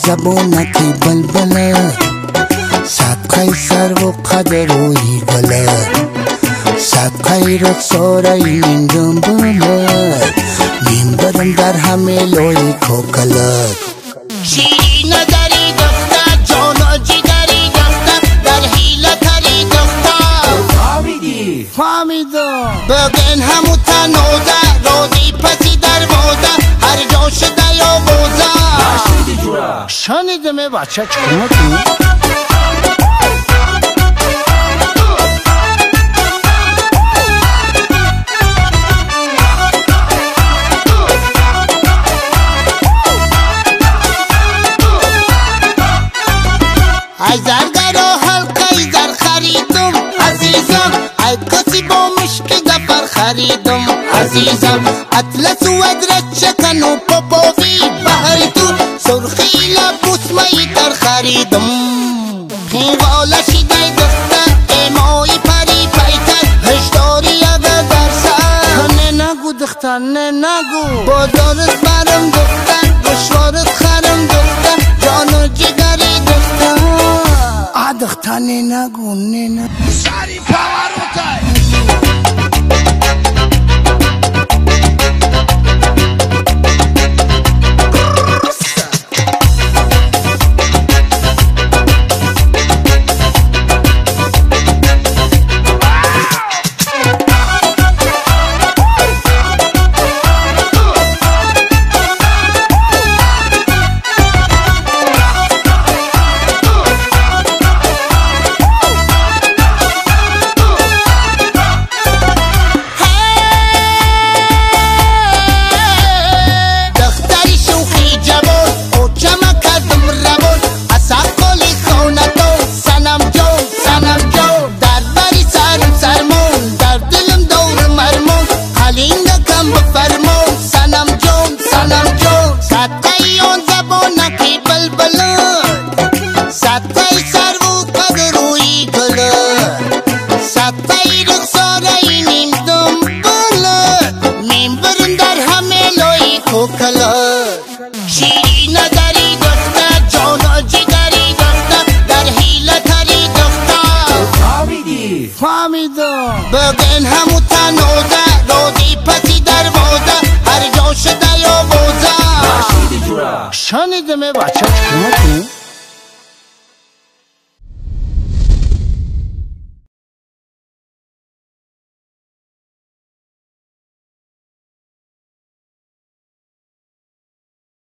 زبونکی بلبل صدقه سر و قدر و ایگل صدقه رخساره این دنبال نیم برم در همه لوی کوکلت شیرین داری دختر جانا جگری دختر در حیله کری دختر فهمیدم بگن همو تنوده رودی پسی در موده هر جا شده یا بوزه شنیدم بچه چکنه کنی؟ ای زرگر و حلقه زر خریدم عزیزم ای کسی با مشک دفر خریدم عزیزم اطلس و ادرک چکن و پاپاوی بهر تو سرخی لبوس می در خریدم پیغاله شیده دختر ایمای پری پیتر هشداری اگه در سر نه نگو دختر نه نگو بازارت برم دختر گشوارت خرم دختر جان و جگری دختر دختر نه نگو نه نگو Shari Pavarotti. شیرین داری دختر جانا جگری دختر در حیله کری دختر فهمیدم بگن همو تنوده رودی پسی در موده هر جا شده یا بوزه شنیدم بچه چکنه کنی؟